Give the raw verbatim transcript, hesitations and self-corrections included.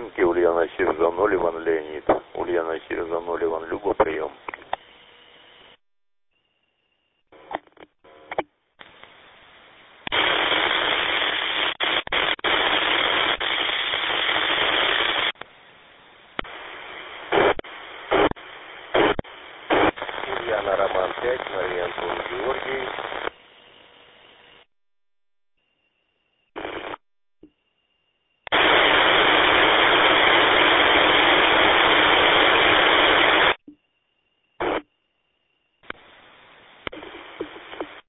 Химки, Ульяна Сирза ноль, Иван Леонид. Ульяна Сирза ноль, Иван Люба, прием. Ульяна Роман пять, Мария Антон Георгий.